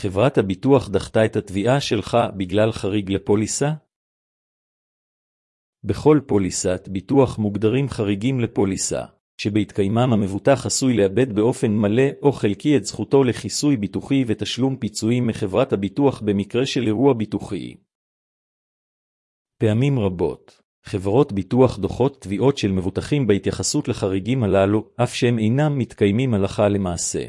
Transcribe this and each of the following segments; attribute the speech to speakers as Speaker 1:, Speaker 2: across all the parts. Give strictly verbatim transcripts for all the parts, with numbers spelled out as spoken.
Speaker 1: חברת הביטוח דחתה את התביעה שלך בגלל חריג לפוליסה? בכל פוליסת ביטוח מוגדרים חריגים לפוליסה, שבהתקיימם המבוטח עשוי לאבד באופן מלא או חלקי את זכותו לכיסוי ביטוחי ותשלום פיצויים מחברת הביטוח במקרה של אירוע ביטוחי. פעמים רבות, חברות ביטוח דוחות תביעות של מבוטחים בהתייחסות לחריגים הללו, אף שהם אינם מתקיימים הלכה למעשה.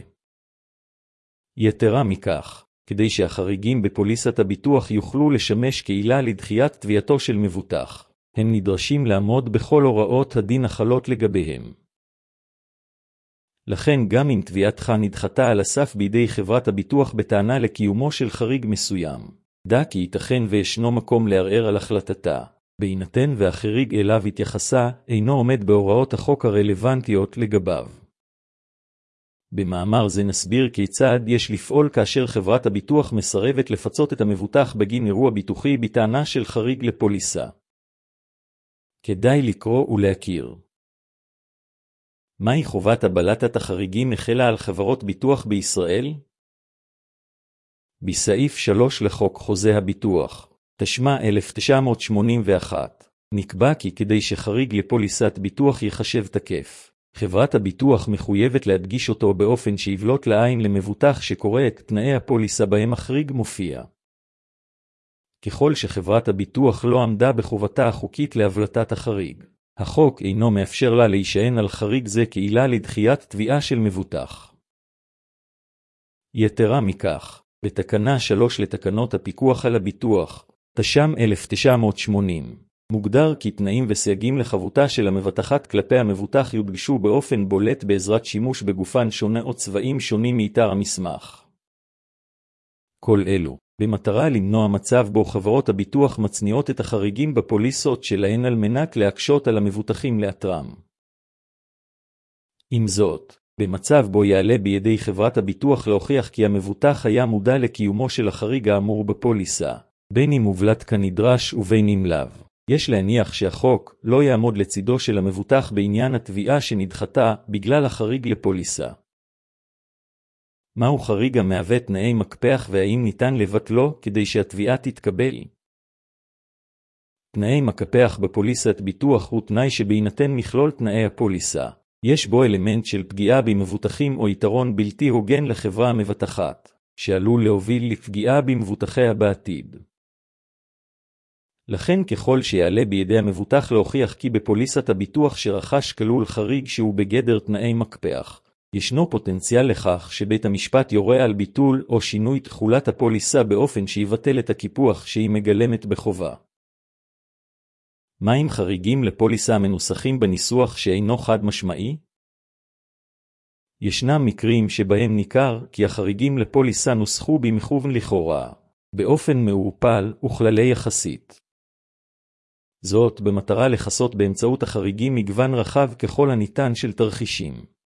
Speaker 1: יתרה מכך, כדי שהחריגים בפוליסת הביטוח יוכלו לשמש כעילה לדחיית תביעתו של מבוטח, הם נדרשים לעמוד בכל הוראות הדין החלות לגביהם. לכן גם אם תביעתך נדחתה על הסף בידי חברת הביטוח בטענה לקיומו של חריג מסוים, דע כי ייתכן וישנו מקום לערער על החלטתה, בהינתן והחריג אליו התייחסה אינו עומד בהוראות החוק הרלוונטיות לגביו. במאמר זה נסביר כיצד יש לפעול כאשר חברת הביטוח מסרבת לפצות את המבוטח בגין אירוע ביטוחי בטענה של חריג לפוליסה. כדאי לקרוא ולהכיר. מהי חובת הבלטת החריגים החלה על חברות ביטוח בישראל? בסעיף שלוש לחוק חוזה הביטוח, תשמ"א אלף תשע מאות שמונים ואחת, נקבע כי כדי שחריג לפוליסת ביטוח ייחשב תקף, חברת הביטוח מחויבת להדגיש אותו באופן שיבלוט לעין למבוטח שקורא את תנאי הפוליסה בהם החריג מופיע. ככל שחברת הביטוח לא עמדה בחובתה החוקית להבלטת החריג, החוק אינו מאפשר לה להישען על חריג זה כעילה לדחיית תביעה של מבוטח. יתרה מכך, בתקנה שלוש לתקנות הפיקוח על הביטוח, תש"ם אלף תשע מאות שמונים, מוגדר כי תנאים וסייגים לחבותה של המבטחת כלפי המבוטח יודגשו באופן בולט בעזרת שימוש בגופן שונה או צבעים שונים מאיתר המסמך. כל אלו, במטרה למנוע מצב בו חברות הביטוח מצניעות את החריגים בפוליסות שלהן על מנת להקשות על המבוטחים לאתרם. עם זאת, במצב בו יעלה בידי חברת הביטוח להוכיח כי המבוטח היה מודע לקיומו של החריג האמור בפוליסה, בין אם הובלט כנדרש ובין אם לאו, יש להניח שהחוק לא יעמוד לצידו של המבוטח בעניין התביעה שנדחתה בגלל החריג לפוליסה. מהו חריג המהווה תנאי מקפח והאם ניתן לבטלו כדי שהתביעה תתקבל? תנאי מקפח בפוליסת ביטוח הוא תנאי שבהינתן מכלול תנאי הפוליסה, יש בו אלמנט של פגיעה במבוטחים או יתרון בלתי הוגן לחברה המבטחת, שעלול להוביל לפגיעה במבוטחיה בעתיד. לכן ככל שיעלה בידי המבוטח להוכיח כי בפוליסת הביטוח שרכש כלול חריג שהוא בגדר תנאי מקפח, ישנו פוטנציאל לכך שבית המשפט יורה על ביטול או שינוי תחולת הפוליסה באופן שיבטל את הקיפוח שהיא מגלמת בחובה. מהם חריגים לפוליסה המנוסחים בניסוח שאינו חד משמעי? ישנם מקרים שבהם ניכר כי החריגים לפוליסה נוסחו במכוון לכאורה, באופן מעורפל וכללי יחסית. זאת במטרה לחסות באמצעות החריגים מגוון רחב ככל הניתן של תרחישים.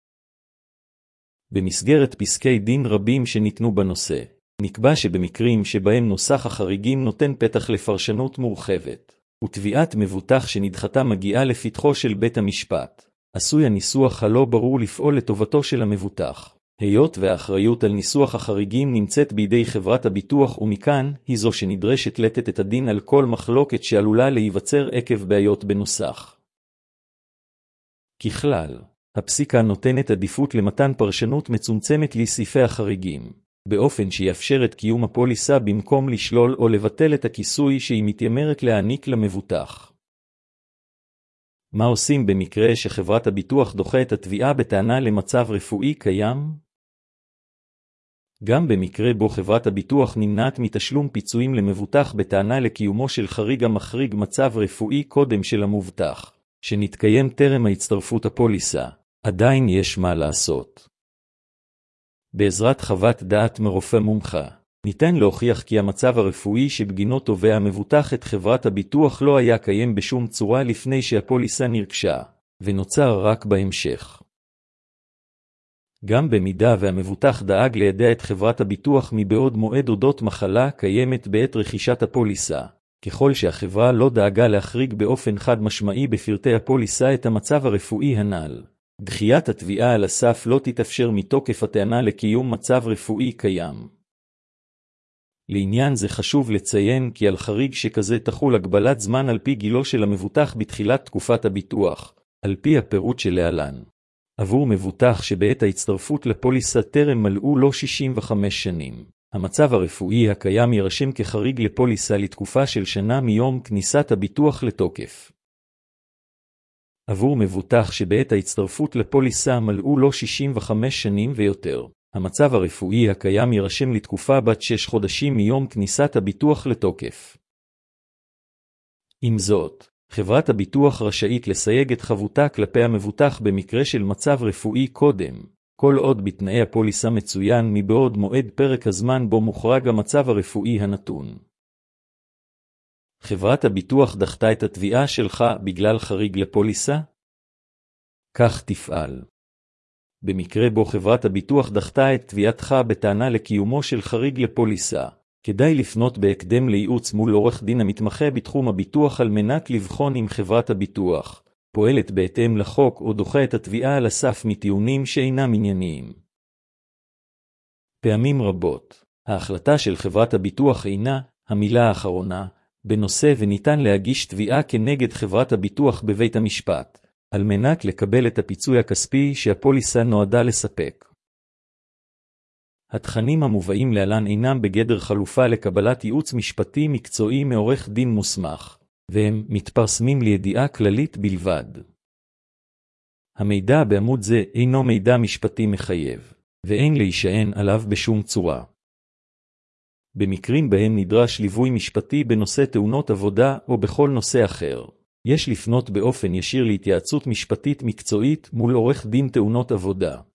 Speaker 1: במסגרת פסקי דין רבים שניתנו בנושא, נקבע שבמקרים שבהם נוסח החריגים נותן פתח לפרשנות מורחבת, ותביעת מבוטח שנדחתה מגיעה לפתחו של בית המשפט, עשוי הניסוח הלא ברור לפעול לטובתו של המבוטח, היות והאחריות על ניסוח החריגים נמצאת בידי חברת הביטוח ומכאן היא זו שנדרשת לתת את הדין על כל מחלוקת שעלולה להיווצר עקב בעיות בנוסח. ככלל, הפסיקה נותנת עדיפות למתן פרשנות מצומצמת לסעיפי החריגים, באופן שיאפשר את קיום הפוליסה במקום לשלול או לבטל את הכיסוי שהיא מתיימרת להעניק למבוטח. מה עושים במקרה שחברת הביטוח דוחה את התביעה בטענה למצב רפואי קיים? גם במקרה בו חברת הביטוח נמנעת מתשלום פיצויים למבוטח בטענה לקיומו של חריג המחריג מצב רפואי קודם של המובטח, שנתקיים טרם ההצטרפות הפוליסה, עדיין יש מה לעשות. בעזרת חוות דעת מרופא מומחה, ניתן להוכיח כי המצב הרפואי שבגינו תובע המבוטח את חברת הביטוח לא היה קיים בשום צורה לפני שהפוליסה נרכשה, ונוצר רק בהמשך. גם במידה והמבוטח דאג לידע את חברת הביטוח מבעוד מועד אודות מחלה קיימת בעת רכישת הפוליסה, ככל שהחברה לא דאגה להחריג באופן חד משמעי בפרטי הפוליסה את המצב הרפואי הנ"ל, דחיית התביעה על הסף לא תתאפשר מתוקף הטענה לקיום מצב רפואי קיים. לעניין זה חשוב לציין כי על חריג שכזה תחול הגבלת זמן על פי גילו של המבוטח בתחילת תקופת הביטוח, על פי הפירוט שלהלן. עבור מבוטח שבעת ההצטרפות לפוליסה טרם מלאו לו שישים וחמש שנים, המצב הרפואי הקיים יירשם כחריג לפוליסה לתקופה של שנה מיום כניסת הביטוח לתוקף. עבור מבוטח שבעת ההצטרפות לפוליסה מלאו לו שישים וחמש שנים ויותר, המצב הרפואי הקיים יירשם לתקופה בת שש חודשים מיום כניסת הביטוח לתוקף. עם זאת, חברת הביטוח רשאית לסייג את חבותה כלפי המבוטח במקרה של מצב רפואי קודם, כל עוד בתנאי הפוליסה מצוין מבעוד מועד פרק הזמן בו מוחרג המצב הרפואי הנתון. חברת הביטוח דחתה את התביעה שלך בגלל חריג לפוליסה? כך תפעל. במקרה בו חברת הביטוח דחתה את תביעתך בטענה לקיומו של חריג לפוליסה, כדאי לפנות בהקדם לייעוץ מול עורך דין המתמחה בתחום הביטוח על מנת לבחון אם חברת הביטוח פועלת בהתאם לחוק או דוחה את התביעה על הסף מטיעונים שאינם ענייניים. פעמים רבות, ההחלטה של חברת הביטוח אינה המילה האחרונה בנושא וניתן להגיש תביעה כנגד חברת הביטוח בבית המשפט, על מנת לקבל את הפיצוי הכספי שהפוליסה נועדה לספק. התכנים המובאים להלן אינם בגדר חלופה לקבלת ייעוץ משפטי מקצועי מעורך דין מוסמך, והם מתפרסמים לידיעה כללית בלבד. המידע בעמוד זה אינו מידע משפטי מחייב, ואין להישען עליו בשום צורה. במקרים בהם נדרש ליווי משפטי בנושא תאונות עבודה או בכל נושא אחר, יש לפנות באופן ישיר להתייעצות משפטית מקצועית מול עורך דין תאונות עבודה.